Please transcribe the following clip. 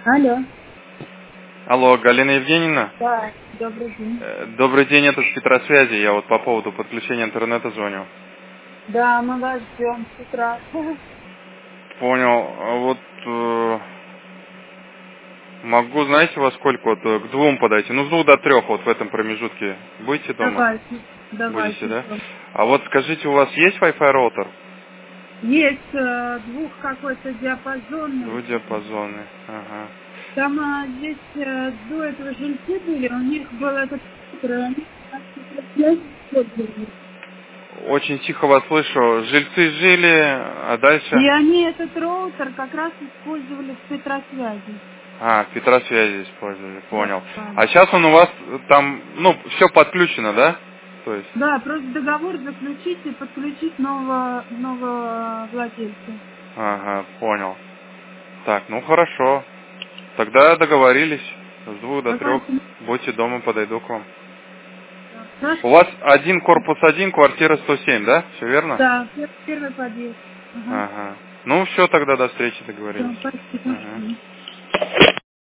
Алло. Алло, Галина Евгеньевна? Да, добрый день. Добрый день, это с Петросвязи. Я вот по поводу подключения интернета звоню. Да, мы вас ждем с утра. Понял. Вот могу, знаете, во сколько? Вот к 2 подойти. Ну, с 2 до 3 вот в этом промежутке. Будете дома? Будете, Давайте. да? А вот скажите, у вас есть Wi-Fi роутер? Есть двух какой-то диапазонный. Двухдиапазонный. Ага. Там здесь до этого жильцы были, у них был этот роутер, и они связь использовали. Очень тихо вас слышу. Жильцы жили, а дальше? И они этот роутер как раз использовали в Петросвязи. Петросвязи использовали, понял. Да. А сейчас он у вас там, все подключено, да? То есть? Да, просто договор заключить и подключить нового владельца. Ага, понял. Так, хорошо. Тогда договорились. С 2 до 3. Давайте. Будьте дома, подойду к вам. Хорошо. У вас корпус 1, квартира 107, да? Все верно? Да, первый подъезд. Ага. Ага. Все, тогда до встречи, договорились. Все, спасибо. Ага.